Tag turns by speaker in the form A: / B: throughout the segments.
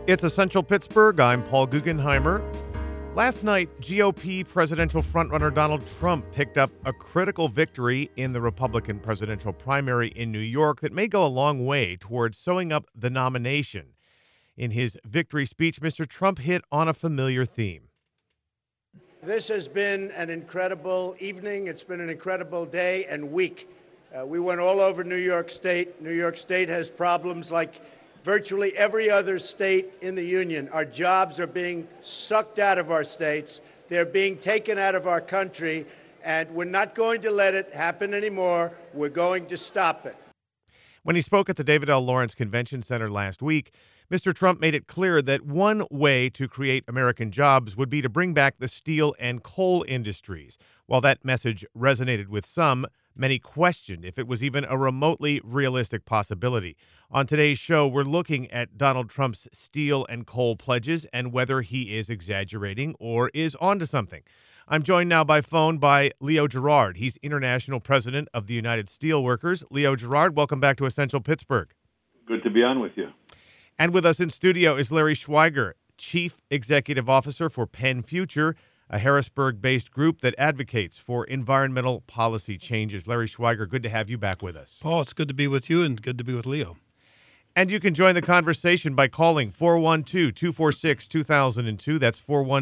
A: It's Essential Pittsburgh. I'm Paul Guggenheimer. Last night, GOP presidential frontrunner Donald Trump picked up a critical victory in the Republican presidential primary in New York that may go a long way towards sewing up the nomination. In his victory speech, Mr. Trump hit on a familiar theme.
B: This has been an incredible evening. It's been an incredible day and week. We went all over New York State. New York State has problems like virtually every other state in the union. Our jobs are being sucked out of our states. They're being taken out of our country, and we're not going to let it happen anymore. We're going to stop it.
A: When he spoke at the David L. Lawrence Convention Center last week, Mr. Trump made it clear that one way to create American jobs would be to bring back the steel and coal industries. While that message resonated with some, many questioned if it was even a remotely realistic possibility. On today's show, we're looking at Donald Trump's steel and coal pledges and whether he is exaggerating or is onto something. I'm joined now by phone by Leo Gerard. He's international president of the United Steelworkers. Leo Gerard, welcome back to Essential Pittsburgh.
C: Good to be on with you.
A: And with us in studio is Larry Schweiger, Chief Executive Officer for Penn Future, a Harrisburg-based group that advocates for environmental policy changes. Larry Schweiger, good to have you back with us.
D: Paul, it's good to be with you and good to be with Leo.
A: And you can join the conversation by calling 412-246-2002. That's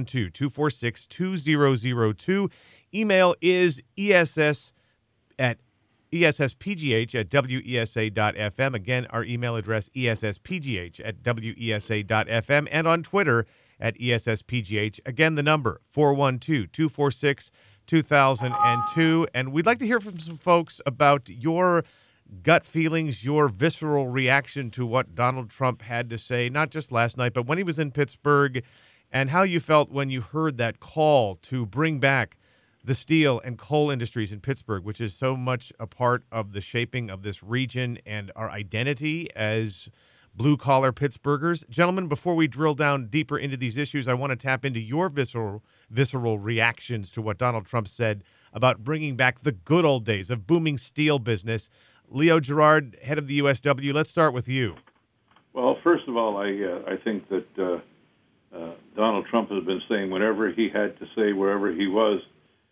A: 412-246-2002. Email is esspgh@wesa.fm. Again, our email address, esspgh@wesa.fm. And on Twitter, at ESSPGH. Again, the number, 412-246-2002. And we'd like to hear from some folks about your gut feelings, your visceral reaction to what Donald Trump had to say, not just last night, but when he was in Pittsburgh, and how you felt when you heard that call to bring back the steel and coal industries in Pittsburgh, which is so much a part of the shaping of this region and our identity as blue-collar Pittsburghers. Gentlemen, before we drill down deeper into these issues, I want to tap into your visceral reactions to what Donald Trump said about bringing back the good old days of booming steel business. Leo Gerard, head of the USW, let's start with you.
C: Well, first of all, I think that Donald Trump has been saying whatever he had to say wherever he was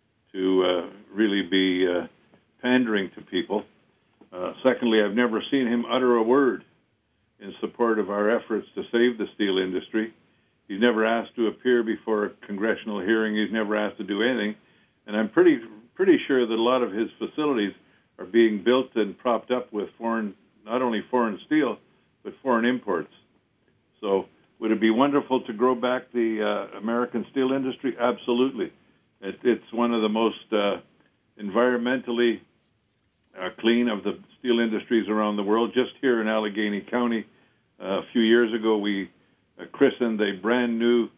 C: to really be pandering to people. Secondly, I've never seen him utter a word in support of our efforts to save the steel industry. He's never asked to appear before a congressional hearing. He's never asked to do anything. And I'm pretty sure that a lot of his facilities are being built and propped up with not only foreign steel, but foreign imports. So would it be wonderful to grow back the American steel industry? Absolutely. It's one of the most environmentally clean of the steel industries around the world. Just here in Allegheny County, a few years ago, we christened a brand new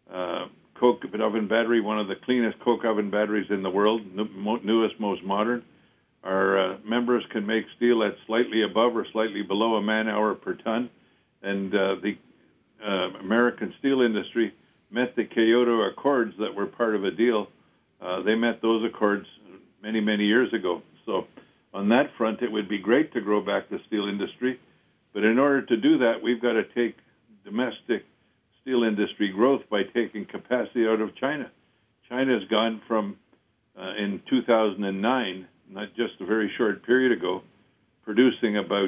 C: coke oven battery, one of the cleanest coke oven batteries in the world, newest, most modern. Our members can make steel at slightly above or slightly below a man-hour per ton, and the American steel industry met the Kyoto Accords that were part of a deal. They met those accords many, many years ago. So on that front, it would be great to grow back the steel industry. But in order to do that, we've got to take domestic steel industry growth by taking capacity out of China. China's gone from, in 2009, not just a very short period ago, producing about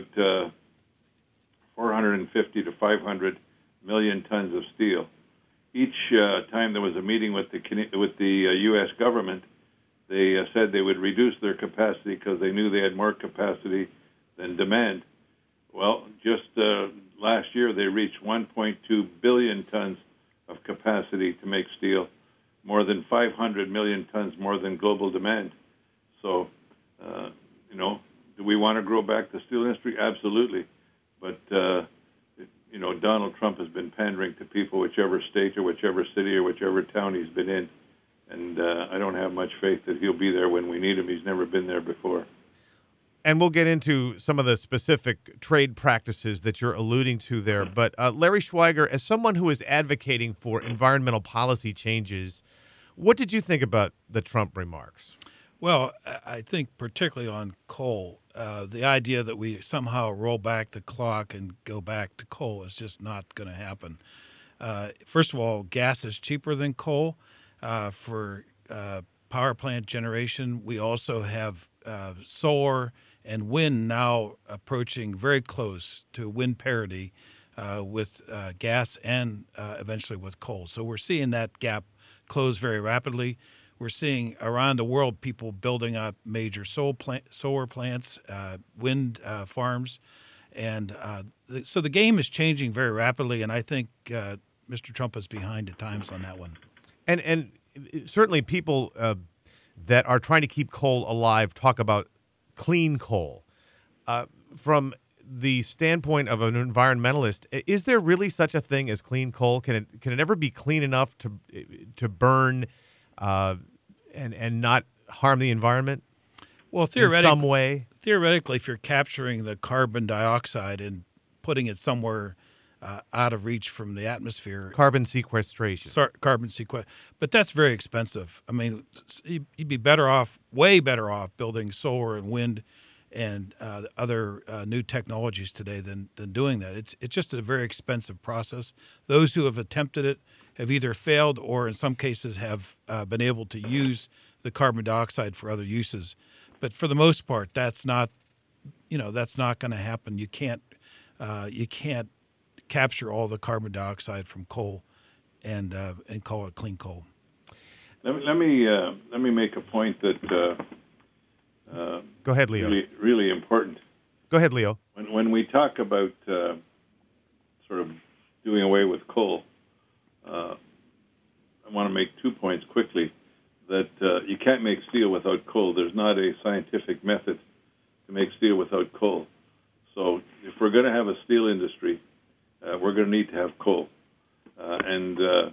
C: 450 to 500 million tons of steel. Each time there was a meeting with the U.S. government, they said they would reduce their capacity because they knew they had more capacity than demand. Well, just last year they reached 1.2 billion tons of capacity to make steel, more than 500 million tons more than global demand. So, do we want to grow back the steel industry? Absolutely. But, Donald Trump has been pandering to people, whichever state or whichever city or whichever town he's been in. And I don't have much faith that he'll be there when we need him. He's never been there before.
A: And we'll get into some of the specific trade practices that you're alluding to there. But Larry Schweiger, as someone who is advocating for environmental policy changes, what did you think about the Trump remarks?
D: Well, I think particularly on coal, the idea that we somehow roll back the clock and go back to coal is just not going to happen. First of all, gas is cheaper than coal for power plant generation. We also have solar and wind now approaching very close to wind parity with gas and eventually with coal. So we're seeing that gap close very rapidly. We're seeing around the world people building up major solar plants, wind farms. And so the game is changing very rapidly, and I think Mr. Trump is behind at times on that one.
A: And certainly people that are trying to keep coal alive talk about clean coal. From the standpoint of an environmentalist, is there really such a thing as clean coal? Can it ever be clean enough to burn and not harm the environment?
D: Well,
A: in some way?
D: Theoretically, if you're capturing the carbon dioxide and putting it somewhere out of reach from the atmosphere.
A: Carbon sequestration.
D: But that's very expensive. I mean, you'd be better off, way better off, building solar and wind and other new technologies today than doing that. It's just a very expensive process. Those who have attempted it have either failed or in some cases have been able to use the carbon dioxide for other uses. But for the most part, that's not going to happen. You can't capture all the carbon dioxide from coal and call it clean coal.
C: Let me make a point that
A: go ahead, Leo.
C: Really important.
A: Go ahead, Leo.
C: When we talk about sort of doing away with coal, I want to make 2 points quickly. That you can't make steel without coal. There's not a scientific method to make steel without coal. So if we're going to have a steel industry, we're going to need to have coal. And to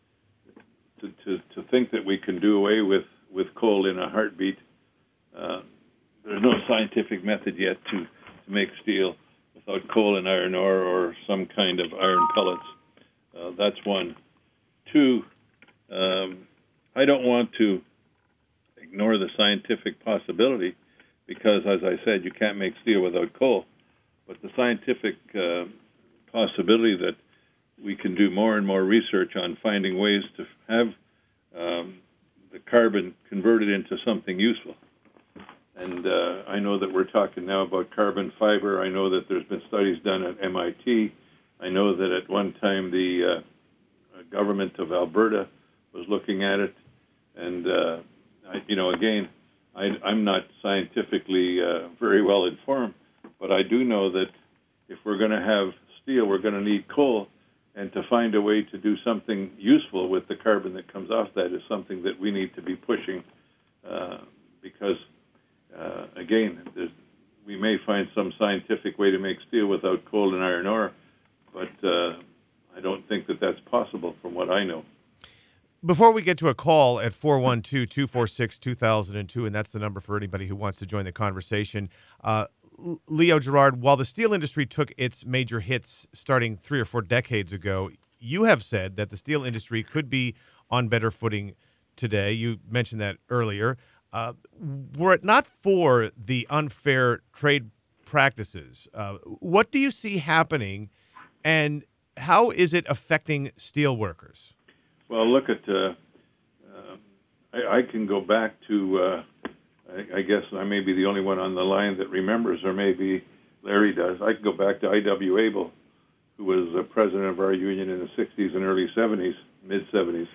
C: think that we can do away with coal in a heartbeat, there's no scientific method yet to make steel without coal and iron ore or some kind of iron pellets. That's one. Two, I don't want to ignore the scientific possibility because, as I said, you can't make steel without coal. But the scientific possibility that we can do more and more research on finding ways to have the carbon converted into something useful. And I know that we're talking now about carbon fiber. I know that there's been studies done at MIT. I know that at one time the government of Alberta was looking at it. And, I'm not scientifically very well informed, but I do know that if we're going to have steel, we're going to need coal. And to find a way to do something useful with the carbon that comes off that is something that we need to be pushing because, again, we may find some scientific way to make steel without coal and iron ore, but I don't think that that's possible from what I know.
A: Before we get to a call at 412-246-2002, and that's the number for anybody who wants to join the conversation, Leo Gerard, while the steel industry took its major hits starting 3 or 4 decades ago, you have said that the steel industry could be on better footing today. You mentioned that earlier. Were it not for the unfair trade practices, what do you see happening, and how is it affecting steel workers?
C: Well, look at, I can go back to, I guess I may be the only one on the line that remembers, or maybe Larry does. I can go back to I.W. Abel, who was president of our union in the 60s and early 70s, mid-70s,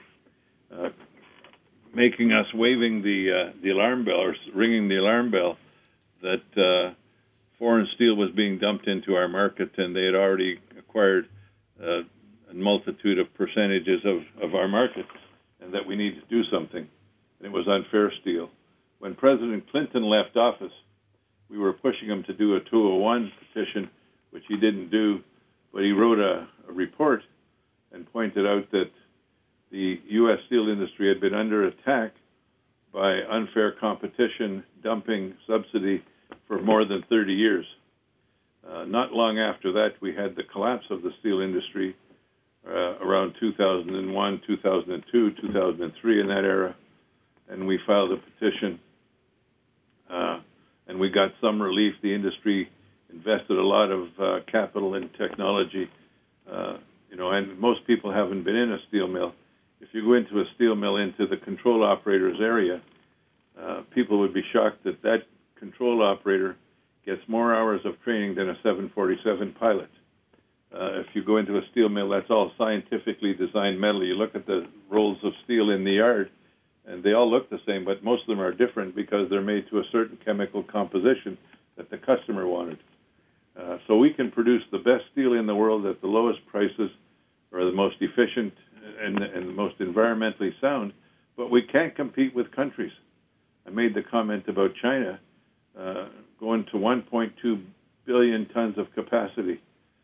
C: making us waving the alarm bell or ringing the alarm bell that foreign steel was being dumped into our market, and they had already acquired a multitude of percentages of our market, and that we need to do something. And it was unfair steel. When President Clinton left office, we were pushing him to do a 201 petition, which he didn't do, but he wrote a report and pointed out that the U.S. steel industry had been under attack by unfair competition, dumping, subsidy for more than 30 years. Not long after that, we had the collapse of the steel industry around 2001, 2002, 2003, in that era, and we filed a petition, and we got some relief. The industry invested a lot of capital in technology, and most people haven't been in a steel mill. If you go into a steel mill into the control operator's area, people would be shocked that that control operator gets more hours of training than a 747 pilot. If you go into a steel mill, that's all scientifically designed metal. You look at the rolls of steel in the yard, and they all look the same, but most of them are different because they're made to a certain chemical composition that the customer wanted. So we can produce the best steel in the world at the lowest prices, or the most efficient and the most environmentally sound, but we can't compete with countries. I made the comment about China going to 1.2 billion tons of capacity.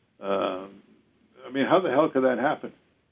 C: How the hell could that happen?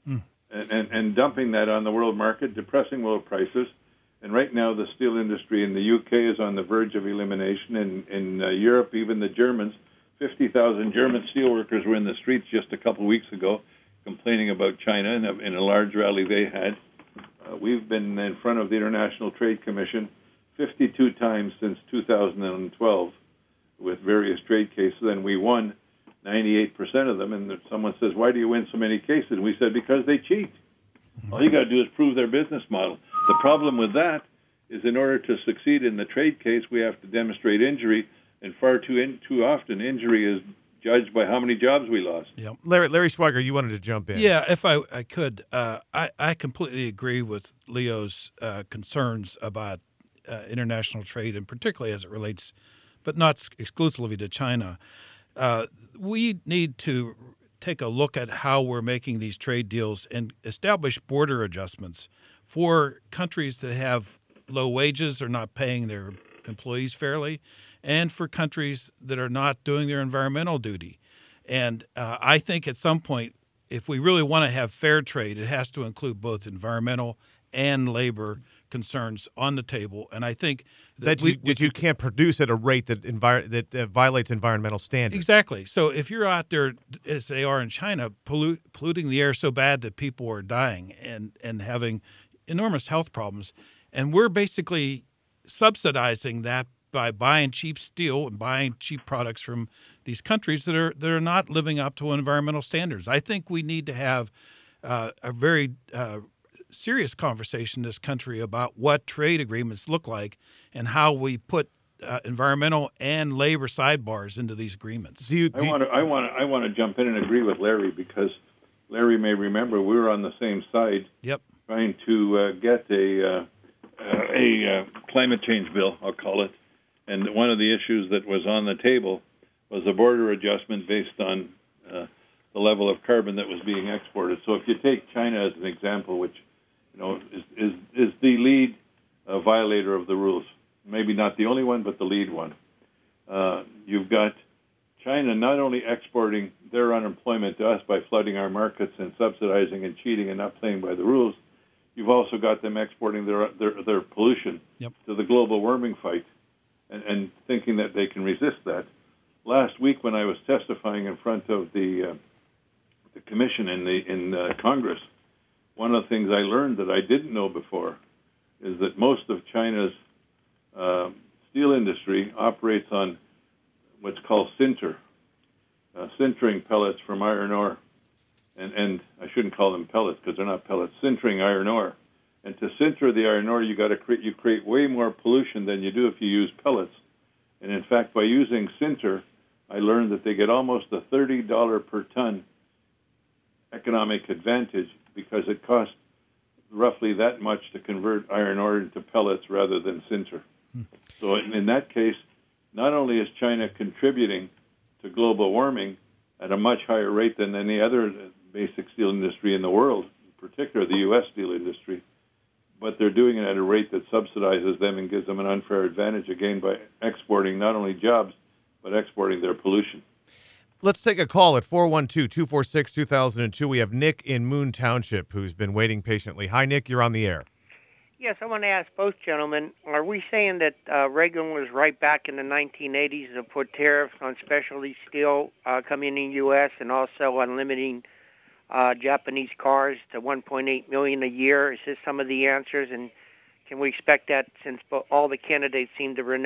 C: And dumping that on the world market, depressing world prices. And right now, the steel industry in the UK is on the verge of elimination. In Europe, even the Germans, 50,000 German steelworkers were in the streets just a couple of weeks ago complaining about China in a large rally they had. We've been in front of the International Trade Commission 52 times since 2012 with various trade cases, and we won 98% of them. And someone says, why do you win so many cases? We said, because they cheat. All you got to do is prove their business model. The problem with that is in order to succeed in the trade case, we have to demonstrate injury, and far too often injury is judged by how many jobs we lost.
A: Yep. Larry Schweiger, you wanted to jump in.
D: Yeah, if I could, I completely agree with Leo's concerns about international trade, and particularly as it relates, but not exclusively to China. We need to take a look at how we're making these trade deals and establish border adjustments for countries that have low wages or not paying their employees fairly, and for countries that are not doing their environmental duty. And I think at some point, if we really want to have fair trade, it has to include both environmental and labor concerns on the table. And I think that
A: you can't produce at a rate that violates environmental standards.
D: Exactly. So if you're out there, as they are in China, polluting the air so bad that people are dying and having enormous health problems, and we're basically subsidizing that by buying cheap steel and buying cheap products from these countries that are not living up to environmental standards. I think we need to have a very serious conversation in this country about what trade agreements look like and how we put environmental and labor sidebars into these agreements.
C: I want to jump in and agree with Larry, because Larry may remember we were on the same side.
D: Yep.
C: Trying to get a climate change bill, I'll call it. And one of the issues that was on the table was a border adjustment based on the level of carbon that was being exported. So if you take China as an example, which is the lead violator of the rules, maybe not the only one, but the lead one. You've got China not only exporting their unemployment to us by flooding our markets and subsidizing and cheating and not playing by the rules, you've also got them exporting their pollution to the global warming fight and thinking that they can resist that. Last week when I was testifying in front of the commission in Congress, one of the things I learned that I didn't know before is that most of China's steel industry operates on what's called sinter, sintering pellets from iron ore. And I shouldn't call them pellets because they're not pellets, sintering iron ore. And to sinter the iron ore, you create way more pollution than you do if you use pellets. And in fact, by using sinter, I learned that they get almost a $30 per ton economic advantage because it costs roughly that much to convert iron ore into pellets rather than sinter. So in that case, not only is China contributing to global warming at a much higher rate than any other basic steel industry in the world, in particular the U.S. steel industry, but they're doing it at a rate that subsidizes them and gives them an unfair advantage, again, by exporting not only jobs, but exporting their pollution.
A: Let's take a call at 412-246-2002. We have Nick in Moon Township who's been waiting patiently. Hi, Nick. You're on the air.
E: Yes, I want to ask both gentlemen, are we saying that Reagan was right back in the 1980s to put tariffs on specialty steel coming in the U.S. and also on limiting Japanese cars to 1.8 million a year? Is this some of the answers? And can we expect that, since all the candidates seem to renounce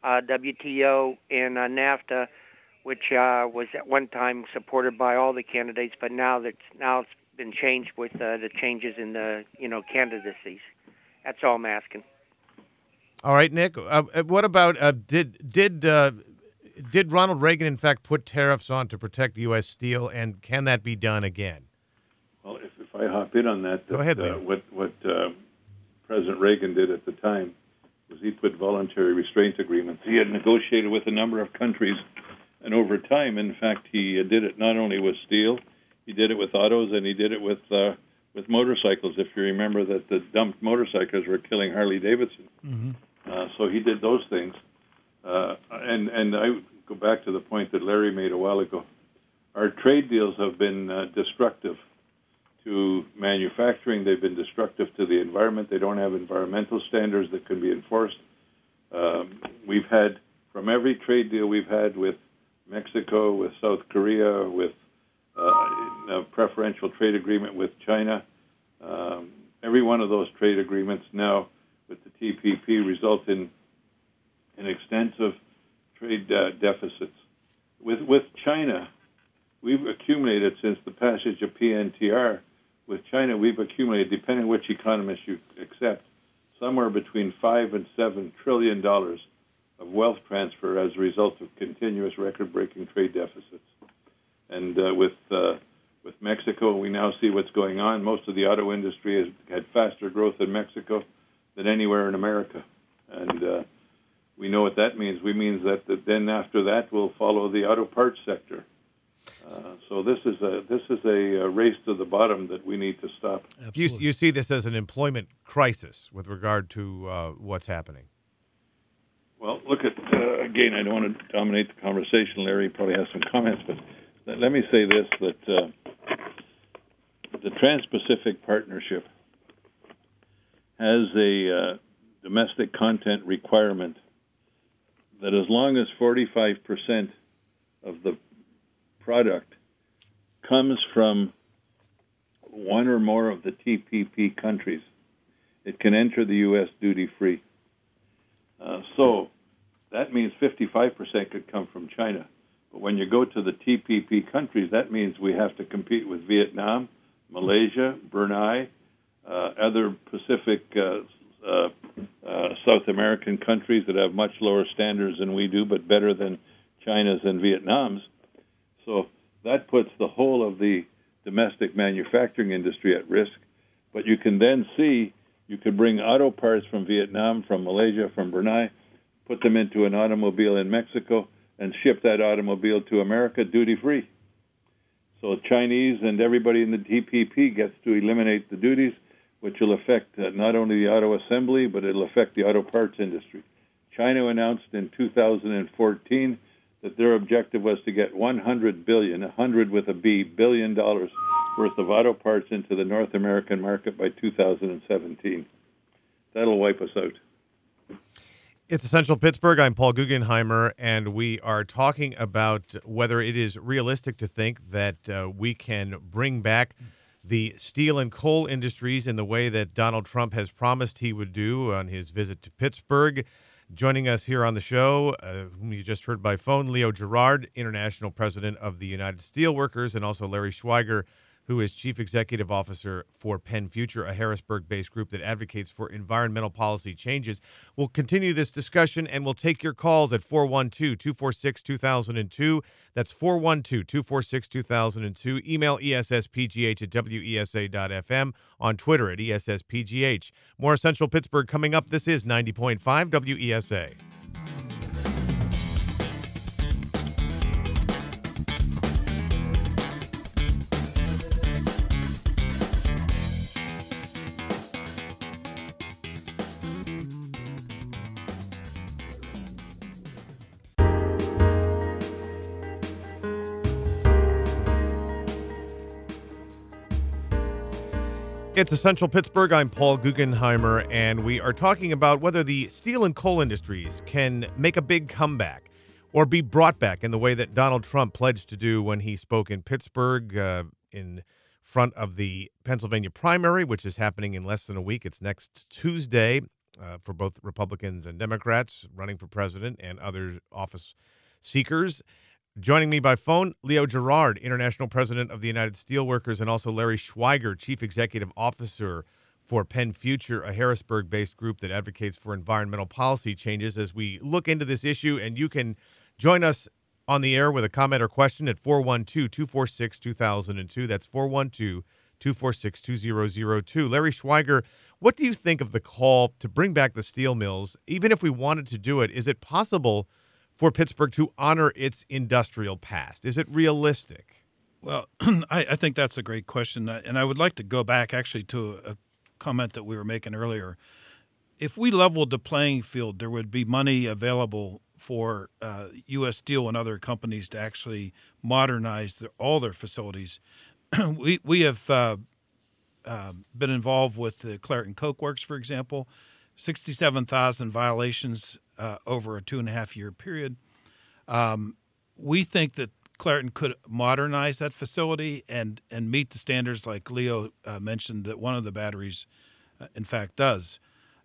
E: WTO and NAFTA, which was at one time supported by all the candidates, but now it's been changed with the changes in the candidacies. That's all I'm asking.
A: All right, Nick. What about did Ronald Reagan in fact put tariffs on to protect U.S. steel, and can that be done again?
C: Well, if I hop in on that,
A: Go ahead, Liam.
C: What President Reagan did at the time was he put voluntary restraint agreements. He had negotiated with a number of countries, and over time, in fact, he did it not only with steel, he did it with autos, and he did it with motorcycles. If you remember that the dumped motorcycles were killing Harley Davidson.
D: Mm-hmm.
C: So he did those things. And I go back to the point that Larry made a while ago. Our trade deals have been destructive to manufacturing. They've been destructive to the environment. They don't have environmental standards that can be enforced. We've had, from every trade deal we've had with Mexico, with South Korea, with a preferential trade agreement with China, every one of those trade agreements now with the TPP result in extensive trade deficits. With China, we've accumulated since the passage of PNTR. With China, we've accumulated, depending on which economist you accept, somewhere between $5 and $7 trillion of wealth transfer as a result of continuous record-breaking trade deficits. And with Mexico, we now see what's going on. Most of the auto industry has had faster growth in Mexico than anywhere in America. And we know what that means. We mean that then after that we'll follow the auto parts sector. So this is a race to the bottom that we need to stop.
A: You see this as an employment crisis with regard to what's happening.
C: Well, look at again. I don't want to dominate the conversation. Larry probably has some comments, but let me say this: that the Trans-Pacific Partnership has a domestic content requirement that as long as 45% of the product comes from one or more of the TPP countries, it can enter the U.S. duty-free. So that means 55% could come from China. But when you go to the TPP countries, that means we have to compete with Vietnam, Malaysia, Brunei, other Pacific South American countries that have much lower standards than we do, but better than China's and Vietnam's. So that puts the whole of the domestic manufacturing industry at risk. But you can then see, you could bring auto parts from Vietnam, from Malaysia, from Brunei, put them into an automobile in Mexico, and ship that automobile to America duty-free. So Chinese and everybody in the TPP gets to eliminate the duties, which will affect not only the auto assembly, but it'll affect the auto parts industry. China announced in 2014 that their objective was to get $100 billion, 100 with a B, $billion worth of auto parts into the North American market by 2017. That'll wipe us out.
A: It's Essential Pittsburgh. I'm Paul Guggenheimer, and we are talking about whether it is realistic to think that we can bring back the steel and coal industries in the way that Donald Trump has promised he would do on his visit to Pittsburgh. Joining us here on the show, whom you just heard by phone, Leo Gerard, International President of the United Steelworkers, and also Larry Schweiger, who is Chief Executive Officer for Penn Future, a Harrisburg-based group that advocates for environmental policy changes. We'll continue this discussion, and we'll take your calls at 412-246-2002. That's 412-246-2002. Email ESSPGH at WESA.FM. On Twitter at ESSPGH. More Essential Pittsburgh coming up. This is 90.5 WESA. It's Essential Pittsburgh. I'm Paul Guggenheimer, and we are talking about whether the steel and coal industries can make a big comeback or be brought back in the way that Donald Trump pledged to do when he spoke in Pittsburgh in front of the Pennsylvania primary, which is happening in less than a week. It's next Tuesday. for both Republicans and Democrats, running for president and other office seekers. Joining me by phone, Leo Gerard, International President of the United Steelworkers, and also Larry Schweiger, Chief Executive Officer for Penn Future, a Harrisburg-based group that advocates for environmental policy changes. As we look into this issue, and you can join us on the air with a comment or question at 412-246-2002. That's 412-246-2002. Larry Schweiger, what do you think of the call to bring back the steel mills? Even if we wanted to do it, is it possible for Pittsburgh to honor its industrial past? Is it realistic?
D: Well, I think that's a great question, and I would like to go back actually to a comment that we were making earlier. If we leveled the playing field, there would be money available for U.S. Steel and other companies to actually modernize all their facilities. We have been involved with the Clairton Coke Works, for example, 67,000 violations over a 2.5-year period. We think that Clairton could modernize that facility and meet the standards like Leo mentioned that one of the batteries, in fact, does.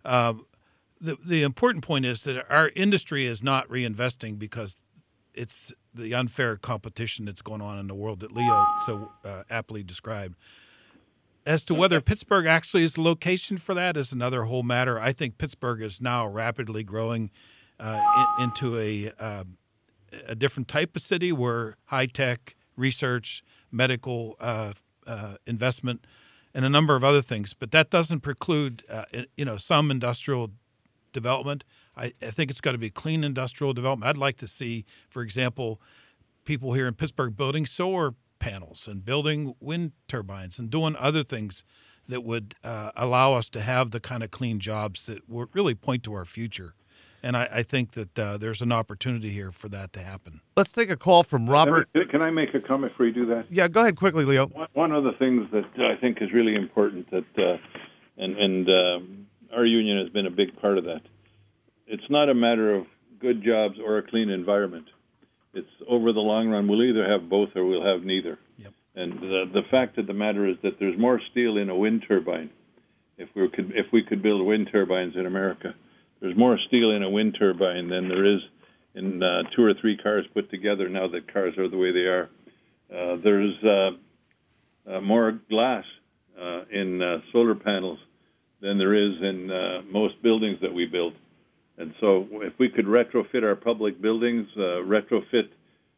D: The important point is that our industry is not reinvesting because it's the unfair competition that's going on in the world that Leo so aptly described. As to whether Pittsburgh actually is the location for that is another whole matter. I think Pittsburgh is now rapidly growing into a different type of city where high-tech research, medical investment, and a number of other things. But that doesn't preclude, some industrial development. I think it's got to be clean industrial development. I'd like to see, for example, people here in Pittsburgh building solar panels and building wind turbines and doing other things that would allow us to have the kind of clean jobs that would really point to our future. And I think that there's an opportunity here for that to happen.
A: Let's take a call from Robert.
C: Can I make a comment before you do that?
A: Yeah, go ahead quickly, Leo.
C: One of the things that I think is really important that, and our union has been a big part of that. It's not a matter of good jobs or a clean environment. It's over the long run, we'll either have both or we'll have neither.
D: Yep.
C: And the fact of the matter is that there's more steel in a wind turbine. If we could build wind turbines in America, there's more steel in a wind turbine than there is in 2 or 3 cars put together now that cars are the way they are. There's more glass in solar panels than there is in most buildings that we build. And so if we could retrofit our public buildings, retrofit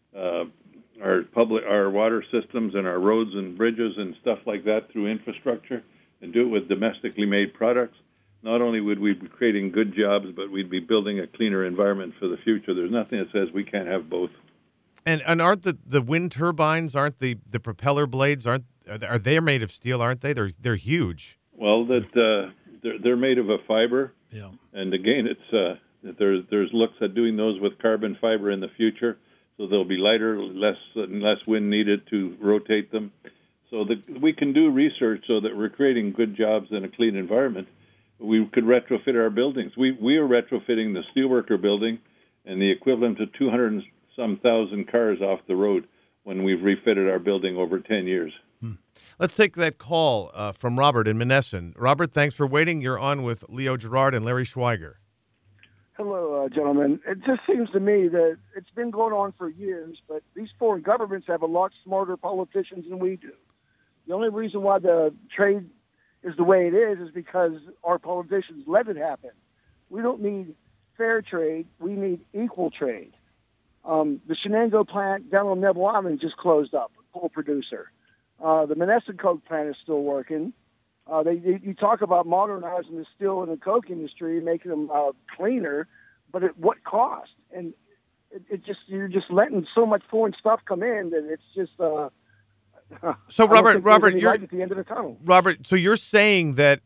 C: our water systems and our roads and bridges and stuff like that through infrastructure and do it with domestically made products, not only would we be creating good jobs, but we'd be building a cleaner environment for the future. There's nothing that says we can't have both.
A: And aren't the wind turbines, aren't the propeller blades, are they made of steel, aren't they? They're huge.
C: Well, they're made of a fiber.
D: Yeah.
C: And again, it's there's looks at doing those with carbon fiber in the future, so they'll be lighter, less wind needed to rotate them. So we can do research so that we're creating good jobs in a clean environment. We could retrofit our buildings. We are retrofitting the steelworker building and the equivalent of 200 and some thousand cars off the road when we've refitted our building over 10 years.
A: Let's take that call from Robert in Monessen. Robert, thanks for waiting. You're on with Leo Gerard and Larry Schweiger.
F: Hello, gentlemen. It just seems to me that it's been going on for years, but these foreign governments have a lot smarter politicians than we do. The only reason why the trade is the way it is because our politicians let it happen. We don't need fair trade. We need equal trade. The Shenango plant down on Neville Island just closed up, a coal producer. The Monessen Coke plant is still working. You talk about modernizing the steel and the coke industry, making them cleaner, but at what cost? And you're just letting so much foreign stuff come in that it's just.
A: So Robert, you're
F: right at the end of the tunnel.
A: Robert, so you're saying that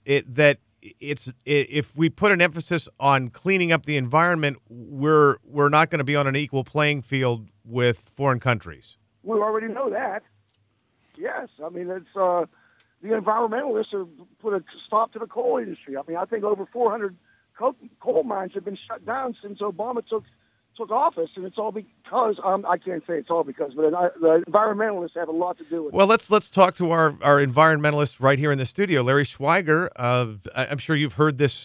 A: if we put an emphasis on cleaning up the environment, we're not going to be on an equal playing field with foreign countries.
F: We already know that. Yes, I mean it's the environmentalists have put a stop to the coal industry. I mean I think over 400 coal mines have been shut down since Obama took office, and it's all because I can't say it's all because, but the environmentalists have a lot to do with it.
A: Well, let's talk to our environmentalist right here in the studio, Larry Schweiger. I'm sure you've heard this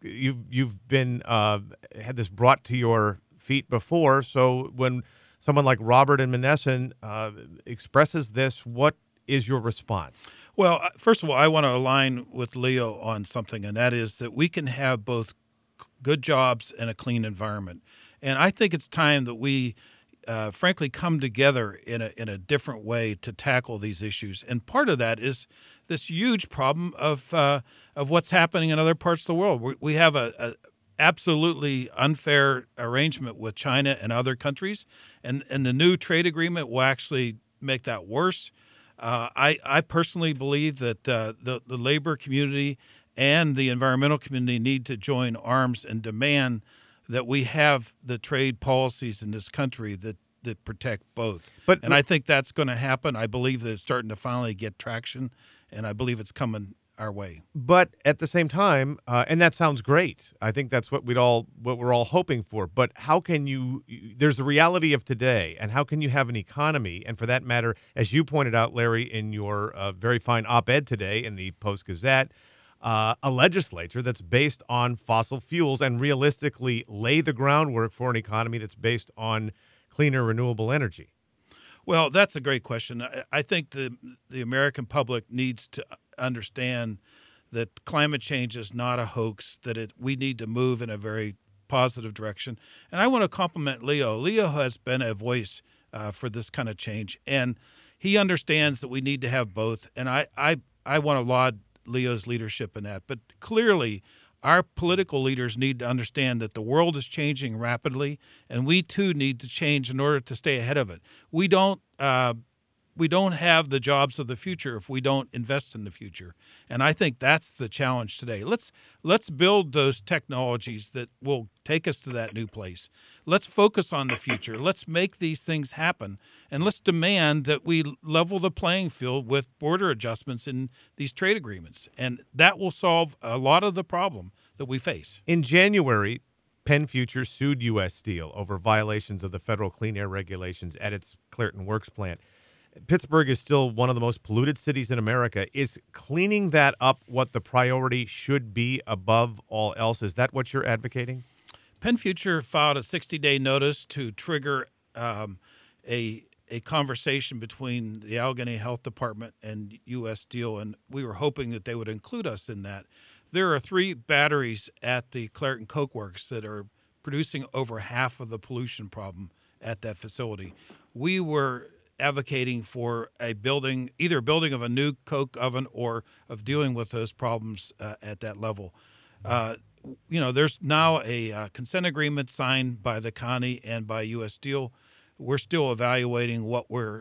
A: you've been had this brought to your feet before. So when someone like Robert in Monessen expresses this, what is your response?
D: Well, first of all, I want to align with Leo on something, and that is that we can have both good jobs and a clean environment. And I think it's time that we, frankly, come together in a different way to tackle these issues. And part of that is this huge problem of what's happening in other parts of the world. We have a absolutely unfair arrangement with China and other countries, and the new trade agreement will actually make that worse. I personally believe that the labor community and the environmental community need to join arms and demand that we have the trade policies in this country that protect both. And I think that's going to happen. I believe that it's starting to finally get traction, and I believe it's coming our way.
A: But at the same time, and that sounds great. I think that's what we're all hoping for. But how can you? There's the reality of today, and how can you have an economy? And for that matter, as you pointed out, Larry, in your very fine op-ed today in the Post-Gazette, a legislature that's based on fossil fuels and realistically lay the groundwork for an economy that's based on cleaner, renewable energy.
D: Well, that's a great question. I think the American public needs to understand that climate change is not a hoax, that we need to move in a very positive direction. And I want to compliment Leo. Leo has been a voice for this kind of change, and he understands that we need to have both. And I want to laud Leo's leadership in that. But clearly, our political leaders need to understand that the world is changing rapidly, and we too need to change in order to stay ahead of it. We don't have the jobs of the future if we don't invest in the future, and I think that's the challenge today. Let's build those technologies that will take us to that new place. Let's focus on the future. Let's make these things happen, and let's demand that we level the playing field with border adjustments in these trade agreements, and that will solve a lot of the problem that we face.
A: In January, Penn Future sued U.S. Steel over violations of the federal clean air regulations at its Clairton Works plant. Pittsburgh is still one of the most polluted cities in America. Is cleaning that up what the priority should be above all else? Is that what you're advocating?
D: Penn Future filed a 60-day notice to trigger a conversation between the Allegheny Health Department and U.S. Steel, and we were hoping that they would include us in that. There are 3 batteries at the Clairton Coke Works that are producing over half of the pollution problem at that facility. We were advocating for either building of a new coke oven or of dealing with those problems at that level. There's now a consent agreement signed by the county and by U.S. Steel. We're still evaluating what we're,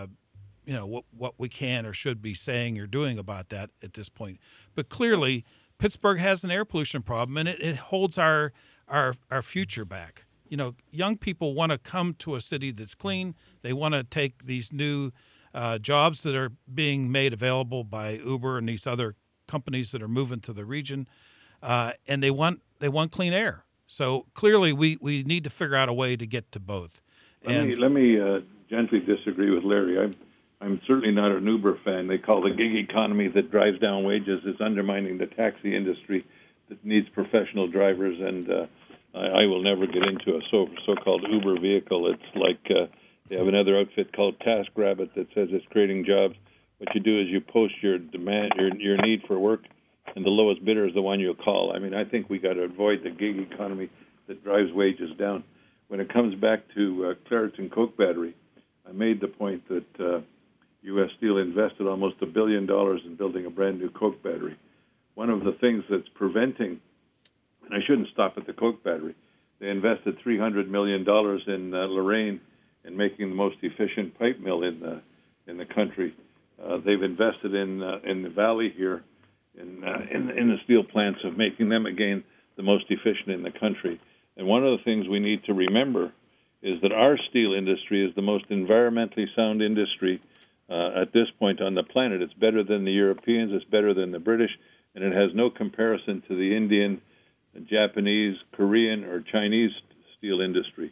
D: what we can or should be saying or doing about that at this point. But clearly, Pittsburgh has an air pollution problem, and it holds our future back. Young people want to come to a city that's clean. They want to take these new jobs that are being made available by Uber and these other companies that are moving to the region, and they want clean air. So clearly, we need to figure out a way to get to both.
C: Let me gently disagree with Larry. I'm certainly not an Uber fan. They call the gig economy that drives down wages is undermining the taxi industry that needs professional drivers, and I will never get into a so-called Uber vehicle. It's like they have another outfit called TaskRabbit that says it's creating jobs. What you do is you post your demand, your need for work, and the lowest bidder is the one you'll call. I mean, I think we got to avoid the gig economy that drives wages down. When it comes back to Clairton Coke Battery, I made the point that U.S. Steel invested almost $1 billion in building a brand new Coke battery. One of the things that's preventing, and I shouldn't stop at the Coke battery, they invested $300 million in Lorain in making the most efficient pipe mill in the country. They've invested in the valley here in the steel plants of making them again the most efficient in the country. And one of the things we need to remember is that our steel industry is the most environmentally sound industry at this point on the planet. It's better than the Europeans, it's better than the British, and it has no comparison to the Indian, Japanese, Korean, or Chinese steel industry.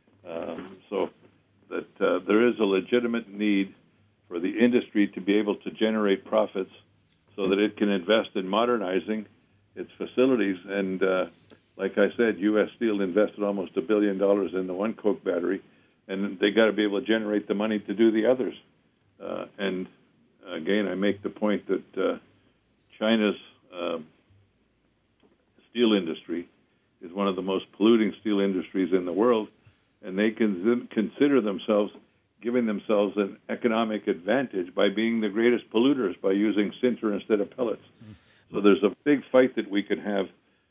C: So that there is a legitimate need for the industry to be able to generate profits so that it can invest in modernizing its facilities. And like I said, U.S. Steel invested almost $1 billion in the one coke battery, and they got to be able to generate the money to do the others. And again, I make the point that China's steel industry is one of the most polluting steel industries in the world, and they can consider themselves giving themselves an economic advantage by being the greatest polluters by using sinter instead of pellets. So there's a big fight that we can have,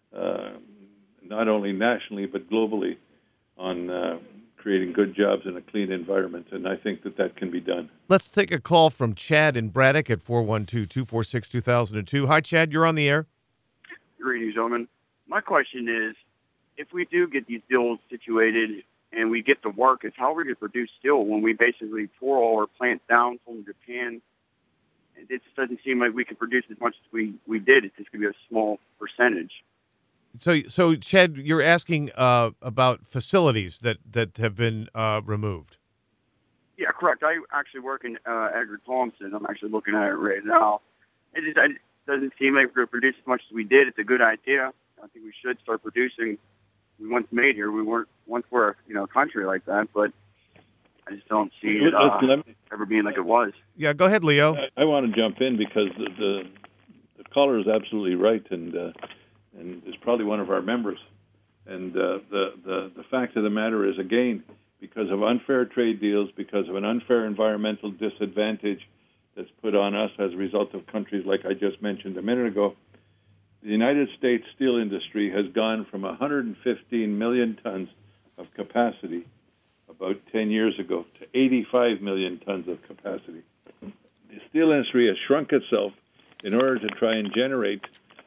C: not only nationally but globally, on creating good jobs in a clean environment, and I think that can be done.
A: Let's take a call from Chad in Braddock at 412-246-2002. Hi, Chad. You're on the air.
G: Greetings, gentlemen. My question is, if we do get these deals situated and we get to work, is how are we going to produce steel when we basically pour all our plants down from Japan? It just doesn't seem like we can produce as much as we did. It's just going to be a small percentage.
A: So Chad, you're asking about facilities that have been removed.
G: Yeah, correct. I actually work in Edgar Thompson. I'm actually looking at it right now. It doesn't seem like we're going to produce as much as we did. It's a good idea. I think we should start producing. We once made here. We weren't once were a country like that, but I just don't see it ever being like it was.
A: Yeah, go ahead, Leo.
C: I want to jump in because the caller is absolutely right, and is probably one of our members. And the fact of the matter is, again, because of unfair trade deals, because of an unfair environmental disadvantage that's put on us as a result of countries like I just mentioned a minute ago, the United States steel industry has gone from 115 million tons of capacity about 10 years ago to 85 million tons of capacity. The steel industry has shrunk itself in order to try and generate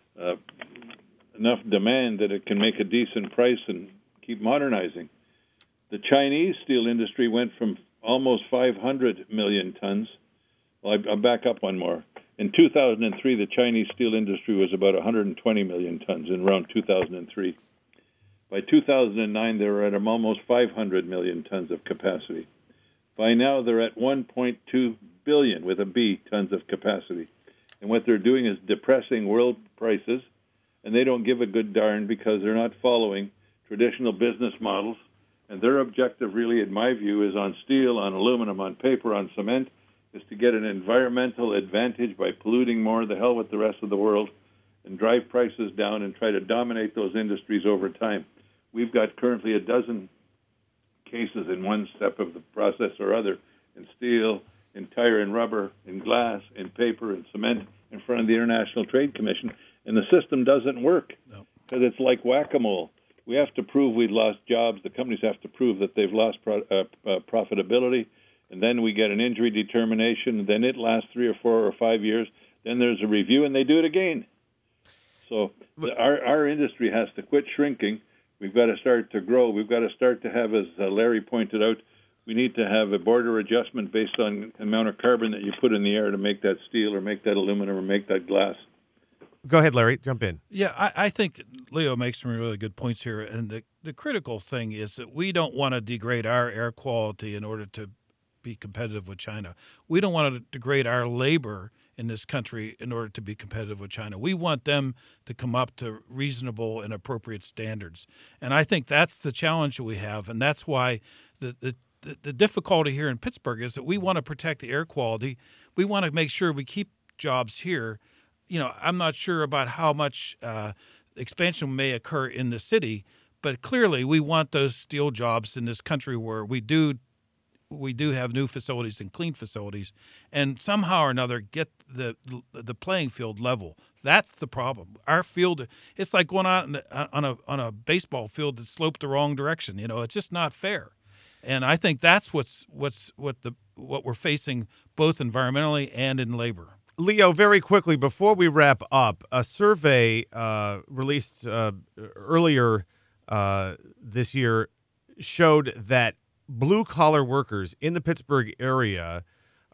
C: enough demand that it can make a decent price and keep modernizing. The Chinese steel industry went from almost 500 million tons. Well, I'll back up one more. In 2003, the Chinese steel industry was about 120 million tons in around 2003. By 2009, they were at almost 500 million tons of capacity. By now, they're at 1.2 billion, with a B, tons of capacity. And what they're doing is depressing world prices, and they don't give a good darn because they're not following traditional business models. And their objective, really, in my view, is on steel, on aluminum, on paper, on cement, is to get an environmental advantage by polluting more, the hell with the rest of the world, and drive prices down and try to dominate those industries over time. We've got currently a dozen cases in one step of the process or other, in steel, in tire and rubber, in glass, in paper, in cement, in front of the International Trade Commission, and the system doesn't work because it's like whack-a-mole. We have to prove we've lost jobs. The companies have to prove that they've lost profitability, and then we get an injury determination, and then it lasts 3 or 4 or 5 years. Then there's a review, and they do it again. So our industry has to quit shrinking. We've got to start to grow. We've got to start to have, as Larry pointed out, we need to have a border adjustment based on the amount of carbon that you put in the air to make that steel or make that aluminum or make that glass.
A: Go ahead, Larry. Jump in.
D: Yeah, I think Leo makes some really good points here. And the critical thing is that we don't want to degrade our air quality in order to be competitive with China. We don't want to degrade our labor in this country in order to be competitive with China. We want them to come up to reasonable and appropriate standards. And I think that's the challenge that we have. And that's why the difficulty here in Pittsburgh is that we want to protect the air quality. We want to make sure we keep jobs here. You know, I'm not sure about how much expansion may occur in the city, but clearly we want those steel jobs in this country where we do have new facilities and clean facilities, and somehow or another get the playing field level. That's the problem. Our field, it's like going out on a baseball field that sloped the wrong direction. You know, it's just not fair. And I think that's what we're facing both environmentally and in labor.
A: Leo, very quickly, before we wrap up, a survey released earlier this year showed that blue-collar workers in the Pittsburgh area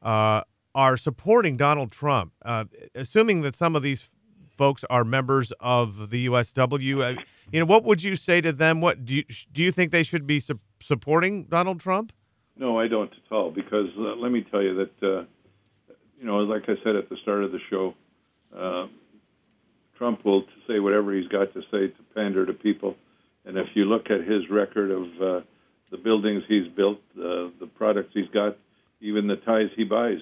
A: are supporting Donald Trump, assuming that some of these folks are members of the USW. What would you say to them? What do you think they should be supporting Donald Trump?
C: No, I don't at all, because let me tell you that, like I said at the start of the show, Trump will say whatever he's got to say to pander to people. And if you look at his record of the buildings he's built, the products he's got, even the ties he buys,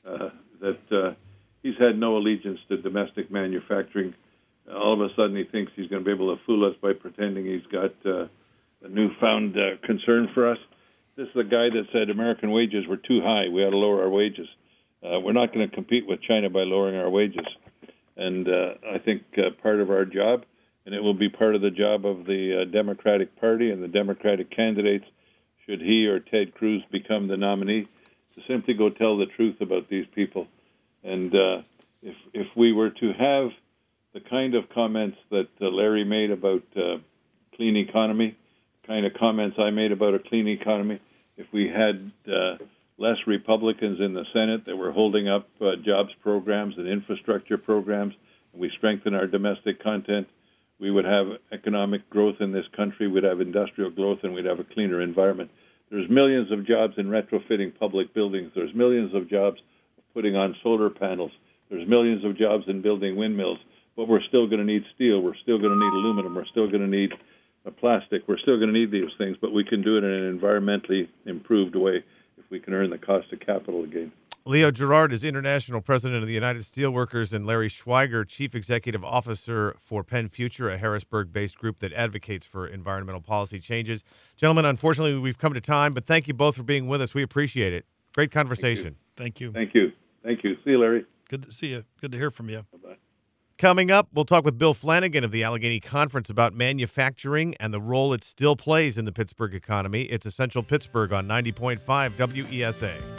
C: he's had no allegiance to domestic manufacturing. All of a sudden he thinks he's going to be able to fool us by pretending he's got a newfound concern for us. This is the guy that said American wages were too high. We ought to lower our wages. We're not going to compete with China by lowering our wages. And I think part of our job, and it will be part of the job of the Democratic Party and the Democratic candidates, should he or Ted Cruz become the nominee, to simply go tell the truth about these people. And if we were to have the kind of comments that Larry made about clean economy, the kind of comments I made about a clean economy, if we had less Republicans in the Senate that were holding up jobs programs and infrastructure programs, and we strengthen our domestic content, we would have economic growth in this country, we'd have industrial growth, and we'd have a cleaner environment. There's millions of jobs in retrofitting public buildings. There's millions of jobs putting on solar panels. There's millions of jobs in building windmills. But we're still going to need steel. We're still going to need aluminum. We're still going to need plastic. We're still going to need these things, but we can do it in an environmentally improved way if we can earn the cost of capital again.
A: Leo Gerard is International President of the United Steelworkers, and Larry Schweiger, Chief Executive Officer for Penn Future, a Harrisburg-based group that advocates for environmental policy changes. Gentlemen, unfortunately, we've come to time, but thank you both for being with us. We appreciate it. Great conversation.
D: Thank you.
C: Thank you. Thank you. See you, Larry.
D: Good to see you. Good to hear from you.
C: Bye-bye.
A: Coming up, we'll talk with Bill Flanagan of the Allegheny Conference about manufacturing and the role it still plays in the Pittsburgh economy. It's Essential Pittsburgh on 90.5 WESA.